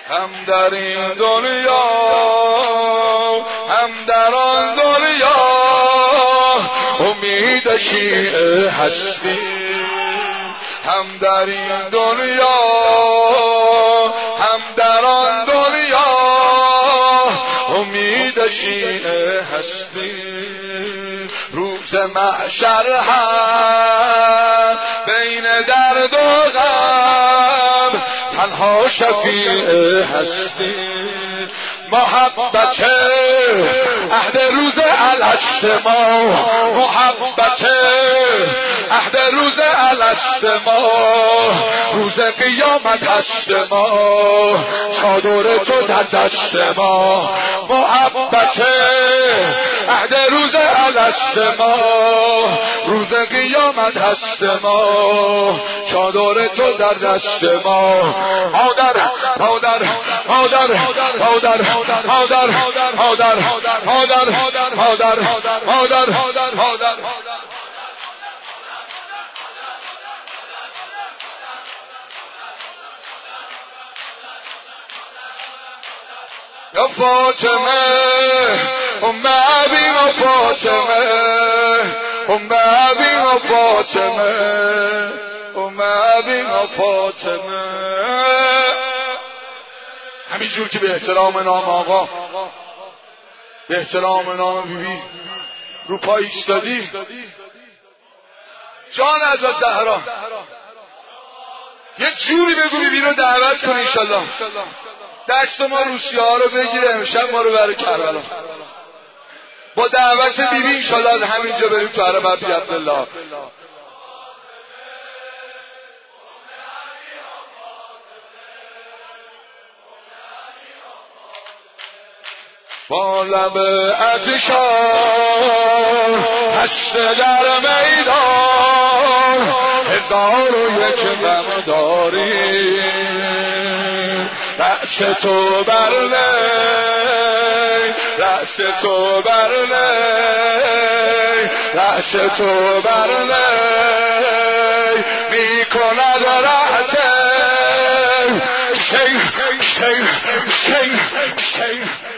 هم در این دنیا هم در آن دنیا امید شیعه هستی. هم در این دنیا هم در آن دنیا امید شیعه هستی. روز محشر هم بین درد و غم تنها شفیع هستی. محبت عهد روز الست ما، محبت عهد روز الست ما، روز قیامت هست ما، چادر تو در دست ما. محبت عهد روز الست ما، روز قیامت هست ما، چادر تو در دست ما. مادر مادر مادر مادر مادر مادر مادر مادر مادر مادر یا فاطمه ام ابی و فاطمه ام ابی و فاطمه ام ابی و فاطمه. همینجور که به احترام نام آقا، به احترام نام بیبی رو پای ایستادی، جان ازاد زهرا یه جوری بگو بیبی رو دعوت کن انشالله دست ما روسیه ها رو بگیره امشب ما رو بره کربلا. با دعوت بیبی انشالله از همینجا بریم تو حرم ابی عبدالله. با لب عطشان هست در میدان، 1001 غم داری، رأس تو بر نی، رأس تو بر نی، رأس تو بر نی، میکند رحته شیخ شیخ شیخ شیخ